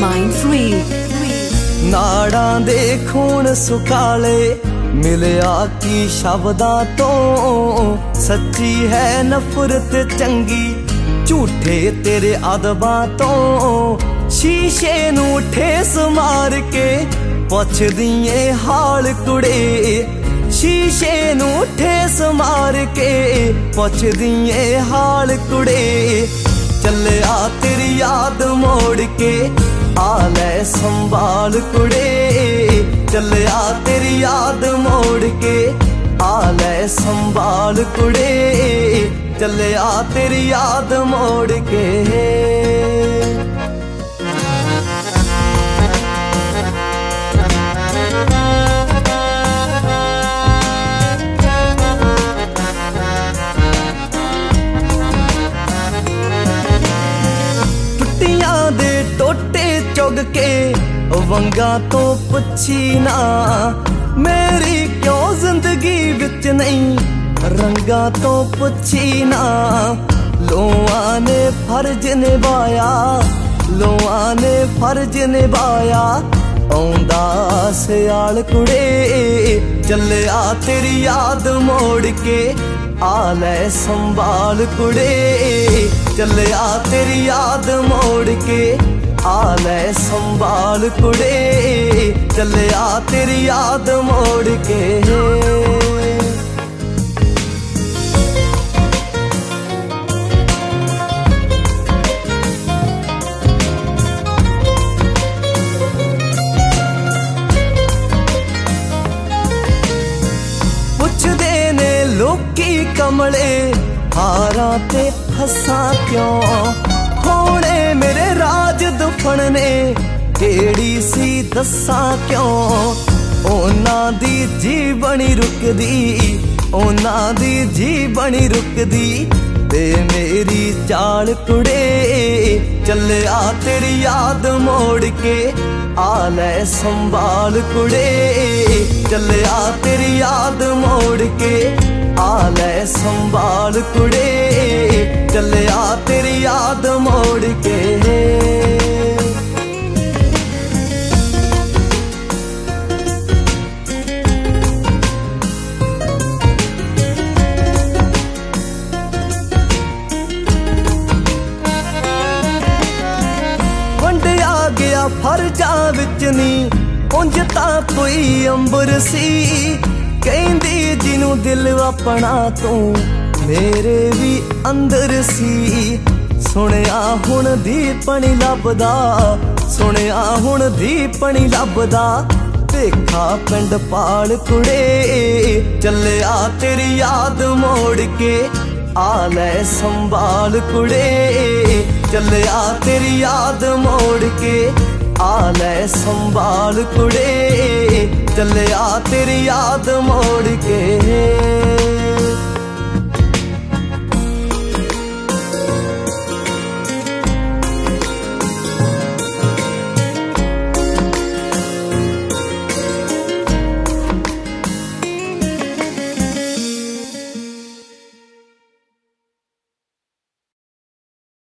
Mindfree। ਨਾੜਾਂ ਦੇ ਖੂਨ ਸੁਕਾਲੇ ਮਿਲਿਆ ਕੀ ਸ਼ਬਦਾਂ ਤੋਂ, ਸੱਚੀ ਹੈ ਨਫ਼ਰਤ ਚੰਗੀ ਝੂਠੇ ਤੇਰੇ ਅਦਬਾਂ ਤੋਂ। ਸ਼ੀਸ਼ੇ ਨੂੰ ਠੇਸ ਮਾਰ ਕੇ ਪੁੱਛਦੀ ਏ ਹਾਲ ਕੁੜੇ, ਸ਼ੀਸ਼ੇ ਨੂੰ ਠੇਸ ਮਾਰ ਕੇ ਪੁੱਛਦੀ ਏ ਹਾਲ ਕੁੜੇ। ਚੱਲਿਆ ਤੇਰੀ ਯਾਦ ਮੋੜ ਕੇ ਆ ਲੈ ਸੰਭਾਲ ਕੁੜੇ, ਚੱਲਿਆ ਤੇਰੀ ਯਾਦ ਮੋੜ ਕੇ ਆ ਲੈ ਸੰਭਾਲ ਕੁੜੇ, ਚੱਲਿਆ ਤੇਰੀ ਯਾਦ ਮੋੜ ਕੇ। ਟੁੱਟੀਆਂ ਦੇ ਟੋਟੇ ਚੁਗ ਕੇ ਵੰਗਾਂ ਤੋਂ ਪੁੱਛੀ ਨਾ, ਮੇਰੀ ਕਿਉਂ ਜ਼ਿੰਦਗੀ ਵਿੱਚ ਨਹੀਂ ਰੰਗਾਂ ਤੋਂ ਪੁੱਛੀ ਨਾ। ਲੋਆਂ ਨੇ ਫਰਜ਼ ਨਿਭਾਇਆ, ਲੋਆਂ ਨੇ ਫਰਜ਼ ਨਿਭਾਇਆ ਆਉਂਦਾ ਸਿਆਲ ਕੁੜੇ। ਚੱਲਿਆ ਤੇਰੀ ਯਾਦ ਮੋੜ ਕੇ ਆ ਲੈ ਸੰਭਾਲ ਕੁੜੇ, ਚੱਲਿਆ ਤੇਰੀ ਯਾਦ ਮੋੜ ਕੇ ਆ ਲੈ ਸੰਭਾਲ ਕੁੜੇ, ਚੱਲਿਆ ਤੇਰੀ ਯਾਦ ਮੋੜ ਕੇ। ਪੁੱਛਦੇ ਨੇ ਲੋਕੀ ਕਮਲੇ ਹਾਰਾਂ ਤੇ ਹੱਸਾਂ ਕਿਉਂ, ਹੋਣੇ ਮੇਰੇ ਰਾਜ ਦੁਫਣ ਨੇ ਕਿਹੜੀ ਸੀ ਦੱਸਾਂ ਕਿਉਂ। ਉਹਨਾਂ ਦੀ ਜੀਵਣੀ ਰੁਕਦੀ, ਉਹਨਾਂ ਦੀ ਜੀਵਣੀ ਰੁਕਦੀ ਤੇ ਮੇਰੀ ਚਾਲ ਕੁੜੇ। ਚੱਲਿਆ ਤੇਰੀ ਯਾਦ ਮੋੜ ਕੇ ਆ ਲੈ ਸੰਭਾਲ ਕੁੜੇ, ਚੱਲਿਆ ਤੇਰੀ ਯਾਦ ਮੋੜ ਕੇ ਆ ਲੈ ਸੰਭਾਲ ਕੁੜੇ, ਚੱਲਿਆ ਤੇਰੀ ਯਾਦ ਮੋੜ ਕੇ। ਵੰਡਿਆ ਗਿਆ ਫਰਜ਼ਾਂ ਵਿੱਚ ਨੀ ਉਂਝ ਤਾਂ ਕੋਈ ਅੰਬਰ ਸੀ, ਕਹਿੰਦੀ ਜਿਹਨੂੰ ਦਿਲ ਆਪਣਾ ਤੂੰ ਮੇਰੇ ਵੀ ਅੰਦਰ ਸੀ। ਸੁਣਿਆ ਹੁਣ ਦੀਪਣੀ ਲੱਭਦਾ, ਸੁਣਿਆ ਹੁਣ ਦੀਪਣੀ ਲੱਭਦਾ ਭੇਖਾ ਪਿੰਡ ਪਾਲ ਕੁੜੇ। ਚੱਲਿਆ ਤੇਰੀ ਯਾਦ ਮੋੜ ਕੇ ਆ ਲੈ ਸੰਭਾਲ ਕੁੜੇ, ਚੱਲਿਆ ਤੇਰੀ ਯਾਦ ਮੋੜ ਕੇ ਆ ਲੈ ਸੰਭਾਲ ਕੁੜੇ, ਚੱਲਿਆ ਤੇਰੀ ਯਾਦ ਮੋੜ ਕੇ।